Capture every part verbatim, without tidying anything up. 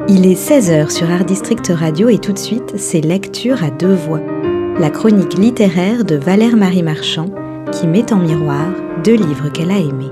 Il est seize heures sur Art District Radio et tout de suite, c'est Lecture à deux voix. La chronique littéraire de Valère-Marie Marchand qui met en miroir deux livres qu'elle a aimés.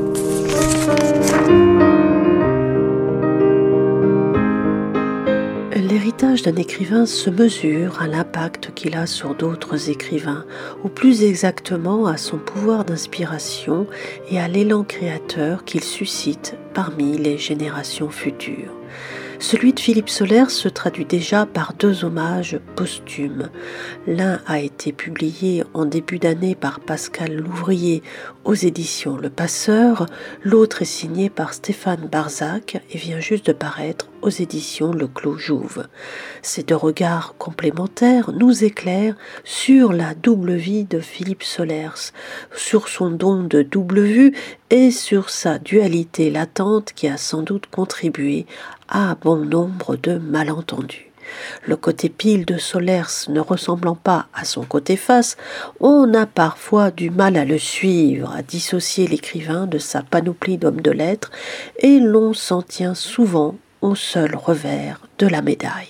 L'héritage d'un écrivain se mesure à l'impact qu'il a sur d'autres écrivains, ou plus exactement à son pouvoir d'inspiration et à l'élan créateur qu'il suscite parmi les générations futures. Celui de Philippe Solers se traduit déjà par deux hommages posthumes. L'un a été publié en début d'année par Pascal Louvrier aux éditions Le Passeur, l'autre est signé par Stéphane Barzac et vient juste de paraître aux éditions Le Clos Jouve. Ces deux regards complémentaires nous éclairent sur la double vie de Philippe Solers, sur son don de double vue et sur sa dualité latente qui a sans doute contribué à bon nombre de malentendus. Le côté pile de Solers ne ressemblant pas à son côté face, on a parfois du mal à le suivre, à dissocier l'écrivain de sa panoplie d'hommes de lettres, et l'on s'en tient souvent au seul revers de la médaille.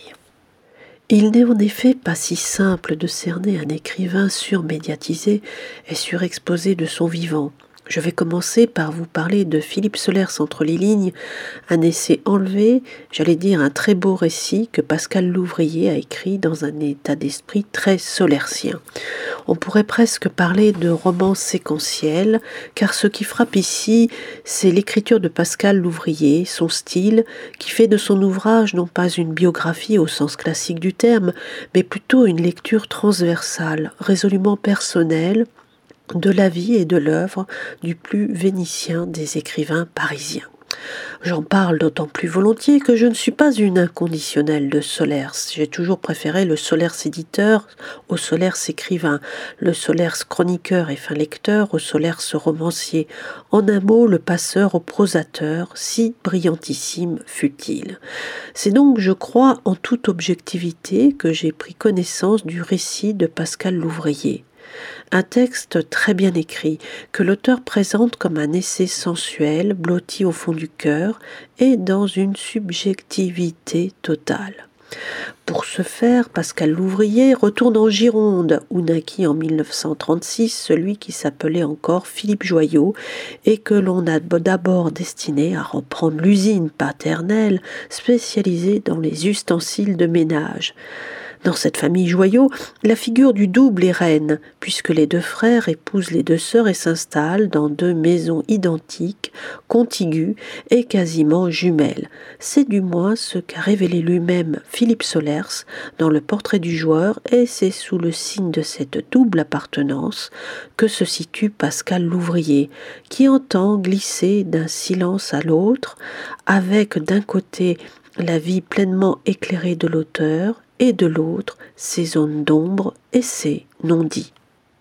Il n'est en effet pas si simple de cerner un écrivain surmédiatisé et surexposé de son vivant. Je vais commencer par vous parler de Philippe Solers entre les lignes, un essai enlevé, j'allais dire un très beau récit que Pascal Louvrier a écrit dans un état d'esprit très solersien. On pourrait presque parler de roman séquentiel, car ce qui frappe ici, c'est l'écriture de Pascal Louvrier, son style, qui fait de son ouvrage non pas une biographie au sens classique du terme, mais plutôt une lecture transversale, résolument personnelle, de la vie et de l'œuvre du plus vénitien des écrivains parisiens. J'en parle d'autant plus volontiers que je ne suis pas une inconditionnelle de Solers. J'ai toujours préféré le Solers éditeur au Solers écrivain, le Solers chroniqueur et fin lecteur au Solers romancier. En un mot, le passeur au prosateur, si brillantissime fut-il. C'est donc, je crois, en toute objectivité que j'ai pris connaissance du récit de Pascal Louvrier. Un texte très bien écrit, que l'auteur présente comme un essai sensuel, blotti au fond du cœur et dans une subjectivité totale. Pour ce faire, Pascal Louvrier retourne en Gironde, où naquit en mille neuf cent trente-six celui qui s'appelait encore Philippe Joyot et que l'on a d'abord destiné à reprendre l'usine paternelle spécialisée dans les ustensiles de ménage. Dans cette famille Joyot, la figure du double est reine, puisque les deux frères épousent les deux sœurs et s'installent dans deux maisons identiques, contiguës et quasiment jumelles. C'est du moins ce qu'a révélé lui-même Philippe Solers dans Le Portrait du joueur, et c'est sous le signe de cette double appartenance que se situe Pascal Louvrier, qui entend glisser d'un silence à l'autre, avec d'un côté la vie pleinement éclairée de l'auteur, et de l'autre, ses zones d'ombre et ses non-dits.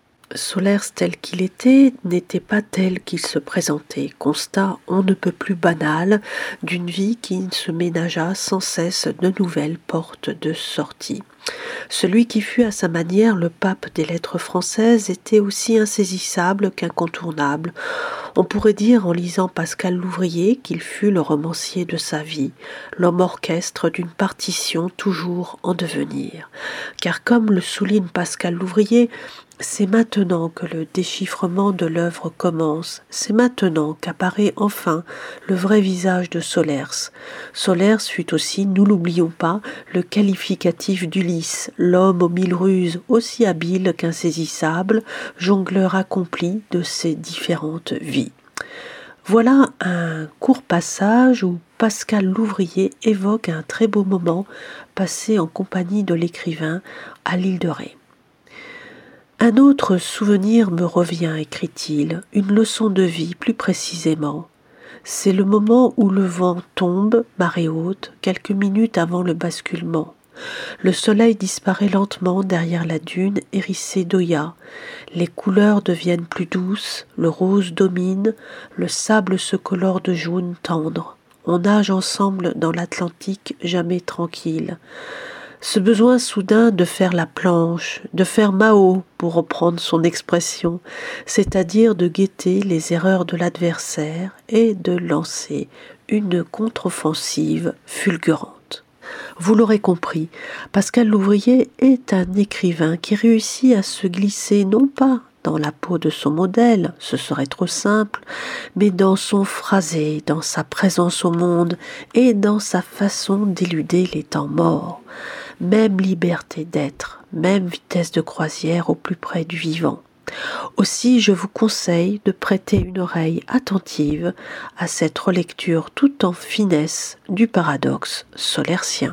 Solers tel qu'il était n'était pas tel qu'il se présentait, constat on ne peut plus banal d'une vie qui se ménagea sans cesse de nouvelles portes de sortie. Celui qui fut à sa manière le pape des lettres françaises était aussi insaisissable qu'incontournable. On pourrait dire en lisant Pascal Louvrier qu'il fut le romancier de sa vie, l'homme orchestre d'une partition toujours en devenir. Car comme le souligne Pascal Louvrier, c'est maintenant que le déchiffrement de l'œuvre commence, c'est maintenant qu'apparaît enfin le vrai visage de Solers. Solers fut aussi, nous l'oublions pas, le qualificatif d'Ulysse, l'homme aux mille ruses, aussi habile qu'insaisissable, jongleur accompli de ses différentes vies. Voilà un court passage où Pascal Louvrier évoque un très beau moment passé en compagnie de l'écrivain à l'île de Ré. Un autre souvenir me revient, écrit-il, une leçon de vie plus précisément. C'est le moment où le vent tombe, marée haute, quelques minutes avant le basculement. Le soleil disparaît lentement derrière la dune hérissée d'Oya. Les couleurs deviennent plus douces, le rose domine, le sable se colore de jaune tendre. On nage ensemble dans l'Atlantique jamais tranquille. Ce besoin soudain de faire la planche, de faire Mao, pour reprendre son expression, c'est-à-dire de guetter les erreurs de l'adversaire et de lancer une contre-offensive fulgurante. Vous l'aurez compris, Pascal Louvrier est un écrivain qui réussit à se glisser non pas dans la peau de son modèle, ce serait trop simple, mais dans son phrasé, dans sa présence au monde et dans sa façon d'éluder les temps morts. Même liberté d'être, même vitesse de croisière au plus près du vivant. Aussi, je vous conseille de prêter une oreille attentive à cette relecture tout en finesse du paradoxe solercien.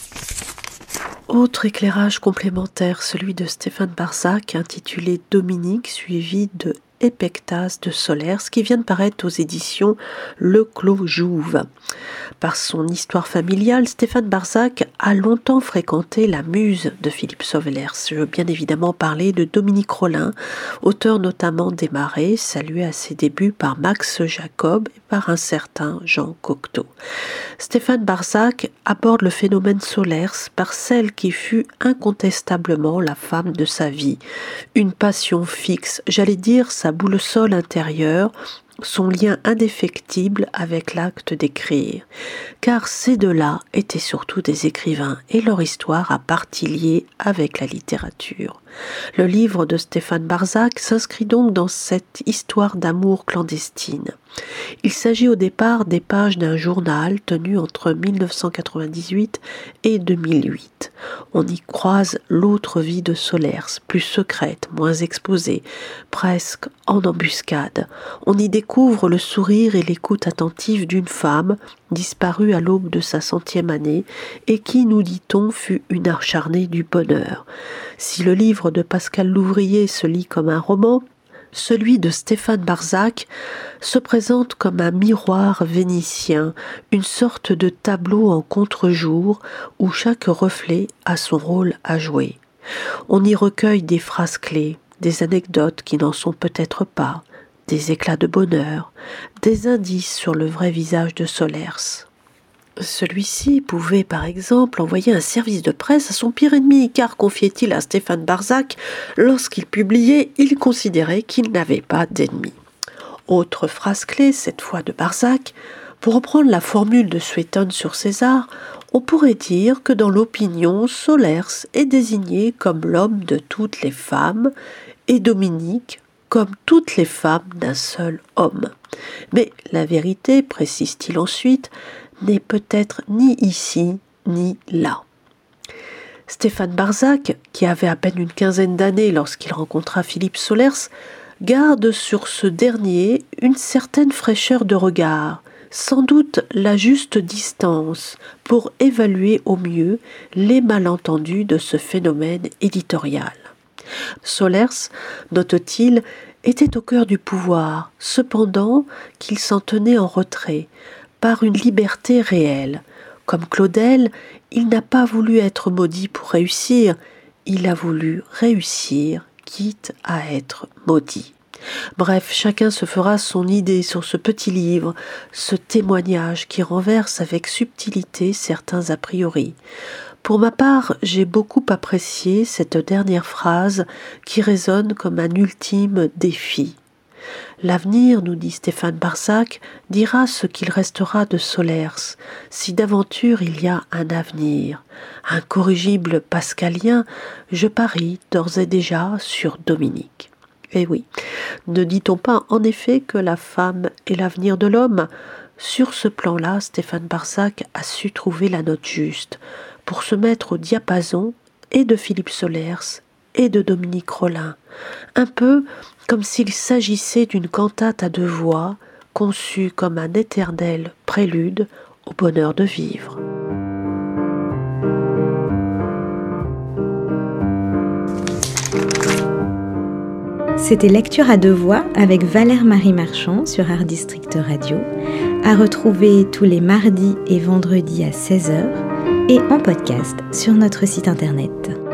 Autre éclairage complémentaire, celui de Stéphane Barzac, intitulé Dominique, suivi de Épectase de Solers, qui vient de paraître aux éditions Le Clos Jouve. Par son histoire familiale, Stéphane Barzac a longtemps fréquenté la muse de Philippe Solers. Je veux bien évidemment parler de Dominique Rollin, auteur notamment des Marais, salué à ses débuts par Max Jacob et par un certain Jean Cocteau. Stéphane Barzac aborde le phénomène Solers par celle qui fut incontestablement la femme de sa vie, une passion fixe, j'allais dire sa boussole intérieure, son lien indéfectible avec l'acte d'écrire, car ces deux-là étaient surtout des écrivains et leur histoire a partie liée avec la littérature. Le livre de Stéphane Barzac s'inscrit donc dans cette histoire d'amour clandestine. Il s'agit au départ des pages d'un journal tenu entre mille neuf cent quatre-vingt-dix-huit et deux mille huit. On y croise l'autre vie de Solers, plus secrète, moins exposée, presque en embuscade. On y découvre le sourire et l'écoute attentive d'une femme disparue à l'aube de sa centième année et qui, nous dit-on, fut une acharnée du bonheur. Si le livre de Pascal Louvrier se lit comme un roman, celui de Stéphane Barzac se présente comme un miroir vénitien, une sorte de tableau en contre-jour où chaque reflet a son rôle à jouer. On y recueille des phrases clés, des anecdotes qui n'en sont peut-être pas, des éclats de bonheur, des indices sur le vrai visage de Solers. Celui-ci pouvait par exemple envoyer un service de presse à son pire ennemi, car confiait-il à Stéphane Barzac, lorsqu'il publiait, il considérait qu'il n'avait pas d'ennemi. Autre phrase clé, cette fois de Barzac, pour reprendre la formule de Suétone sur César, on pourrait dire que dans l'opinion, Solers est désigné comme l'homme de toutes les femmes et Dominique comme toutes les femmes d'un seul homme. Mais la vérité, précise-t-il ensuite, n'est peut-être ni ici ni là. Stéphane Barzac, qui avait à peine une quinzaine d'années lorsqu'il rencontra Philippe Solers, garde sur ce dernier une certaine fraîcheur de regard, sans doute la juste distance pour évaluer au mieux les malentendus de ce phénomène éditorial. Solers, note-t-il, était au cœur du pouvoir, cependant qu'il s'en tenait en retrait, par une liberté réelle. Comme Claudel, il n'a pas voulu être maudit pour réussir, il a voulu réussir, quitte à être maudit. Bref, chacun se fera son idée sur ce petit livre, ce témoignage qui renverse avec subtilité certains a priori. Pour ma part, j'ai beaucoup apprécié cette dernière phrase qui résonne comme un ultime défi. L'avenir, nous dit Stéphane Barzac, dira ce qu'il restera de Solers, si d'aventure il y a un avenir. Un corrigible pascalien, je parie d'ores et déjà sur Dominique. Eh oui, ne dit-on pas en effet que la femme est l'avenir de l'homme ? Sur ce plan-là, Stéphane Barzac a su trouver la note juste pour se mettre au diapason et de Philippe Solers et de Dominique Rollin, un peu comme s'il s'agissait d'une cantate à deux voix, conçue comme un éternel prélude au bonheur de vivre. C'était Lecture à deux voix avec Valère Marie Marchand sur Art District Radio, à retrouver tous les mardis et vendredis à seize heures et en podcast sur notre site internet.